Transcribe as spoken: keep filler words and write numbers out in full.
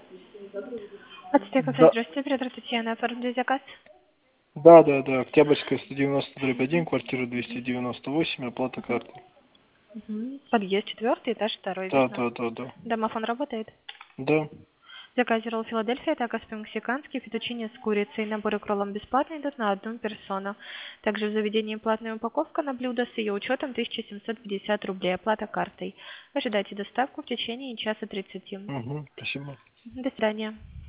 Отстей кафе, Да, здравствуйте, оператор Татьяна, оформили заказ? да, да, да. Октябрьская сто девяносто дробь один, квартира двести девяносто восемь, оплата картой. Угу. Подъезд четвертый, этаж второй, Да, видно. да, да, да. Домофон работает? Да. Заказ ролл Филадельфия, такос по-мексикански, фетучини с курицей. Наборы к роллам бесплатно идут на одну персону. Также в заведении платная упаковка на блюдо с ее учетом тысяча семьсот пятьдесят рублей. Оплата картой. Ожидайте доставку в течение часа тридцати. Угу, спасибо. До свидания.